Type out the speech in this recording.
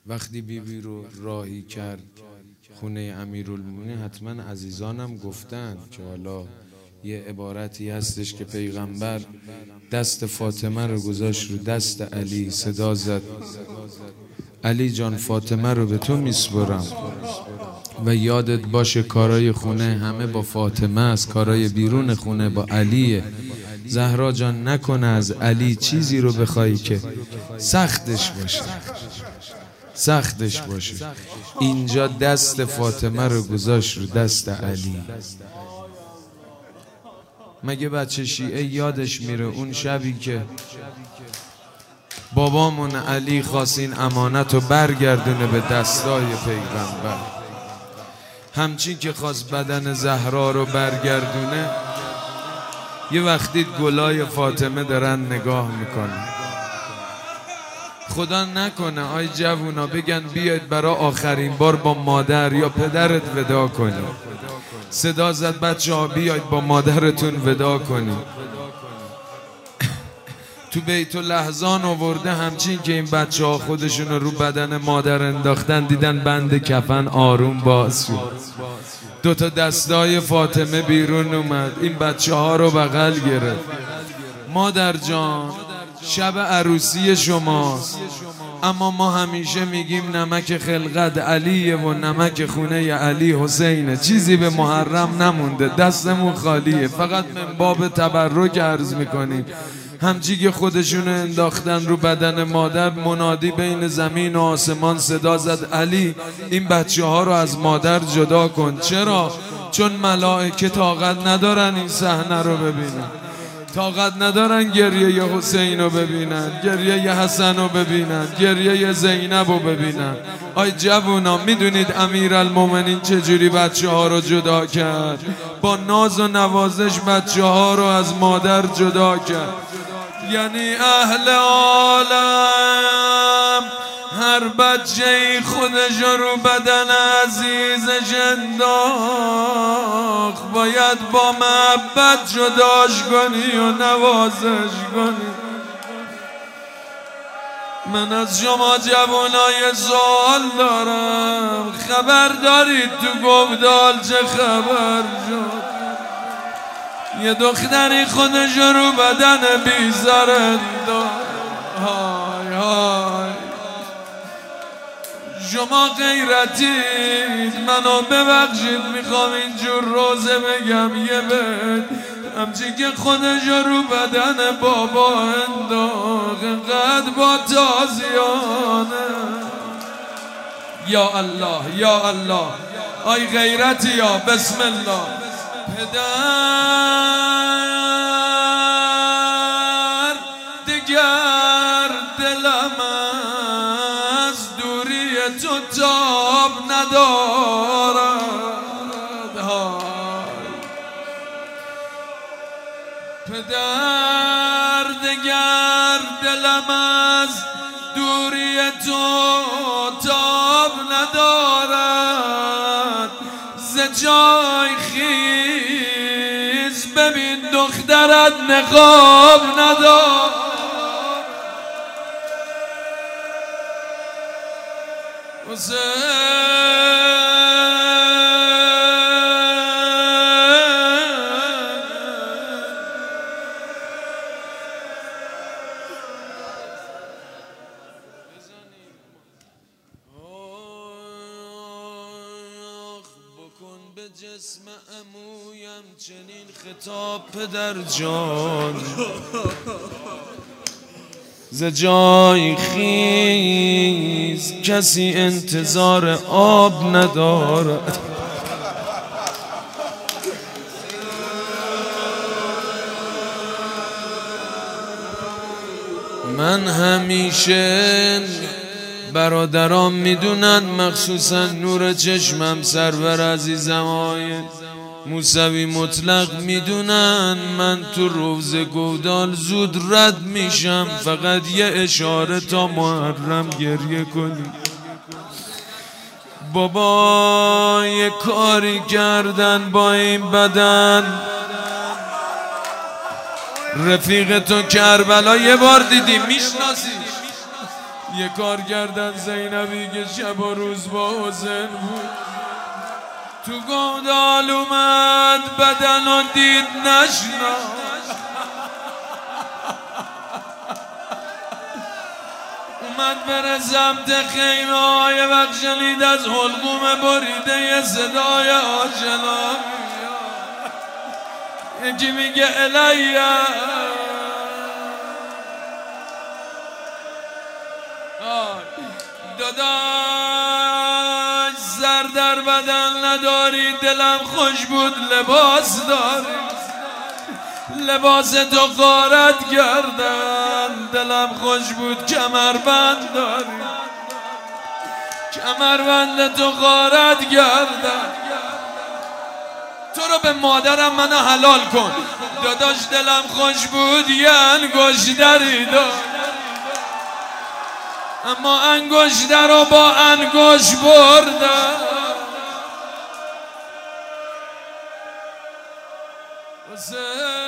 وقتی بیبی رو راهی کرد خونه امیرالمومنین، حتما عزیزانم گفتن که حالا یه عبارتی هستش که پیغمبر دست فاطمه رو گذاشت رو دست علی، صدا زد علی جان فاطمه رو به تو میسپرم و یادت باشه کارای خونه همه با فاطمه است، کارای بیرون خونه با علیه. زهرا جان نکنه از علی چیزی رو بخوای که سختش باشه. اینجا دست فاطمه رو گذاشت رو دست علی. مگه بچه شیعه یادش میره اون شبی که بابامون علی خواست این امانت رو برگردونه به دستای پیغمبر، همچین که خواست بدن زهرا رو برگردونه، یه وقتی گلای فاطمه دارن نگاه میکنن. خدا نکنه آی جوونا بگن بیاید برای آخرین بار با مادر یا پدرت ودا کنی. صدا زد بچه ها بیاید با مادرتون ودا کنی. تو بیت لحظان آورده همچین که این بچه ها خودشون رو بدن مادر انداختن، دیدن بند کفن آروم باز شد، دوتا دستای فاطمه بیرون اومد، این بچه ها رو بغل گرفت. مادر جان شب عروسی شماست، اما ما همیشه میگیم نمک خلقت علیه و نمک خونه علی حسینه، چیزی به محرم نمونده، دستمون خالیه، فقط من باب تبرک عرض میکنیم. همچی که خودشونو انداختن رو بدن مادر، منادی بین زمین و آسمان صدا زد علی این بچه ها رو از مادر جدا کن. چرا؟ چون ملائکه طاقت ندارن این صحنه رو ببینن، طاقت ندارن گریه حسین رو ببینن، گریه حسن رو ببینن، گریه زینب رو ببینن. آی جوونا میدونید امیرالمومنین چجوری بچه ها رو جدا کرد؟ با ناز و نوازش بچه ها رو از مادر جدا کرد. یعنی اهل عالم هر بچه خودش رو بدن عزیزش انداخت، باید با محبت جداش کنی و نوازش کنی. من از شما جوانای سوال دارم، خبر دارید تو گودال چه خبر شد؟ یه دختری خودش رو بدن بیزار انداخت. های های شما غیرتید، منو ببخشید، میخوام اینجور روزه بگم یه بید، همچین که خودش رو بدن بابا انداخت، انقدر با تازیانه. یا الله یا الله، آی غیرتی یا بسم الله. پدر دگر دلم از دوری تو تاب ندارد، پدر دگر دلم از دوری تو تاب ندارد، ز جای خیز ببین دخترت نقاب ندارد. به جسم عمویم چنین خطاب پدر جان، ز جای خیز کسی انتظار آب ندارد. من همیشه برادرام میدونن، مخصوصا نور چشمم سرور عزیزم های موسوی مطلق میدونن، من تو روز گودال زود رد میشم، فقط یه اشاره تا محرم گریه کنی. بابا یه کاری کردن با این بدن، رفیق تو کربلا یه بار دیدی میشناسی، یه کار کردن زینبی که شب و روز با حسین بود، تو گودال اومد بدن و دید نشناخت، اومد بره سمت خیمه های وقت شنید از حلقوم بریده یه صدای آشنا، یکی میگه الیه، داداش سر در بدن نداری، دلم خوش بود لباس داری، لباس تو غارت کردن، دلم خوش بود کمربند داری، کمربند تو غارت کردن، تو رو به مادرم منو حلال کن، داداش دلم خوش بود یه انگشتری داشت، اما انگشتر رو با انگشت بردم. حسین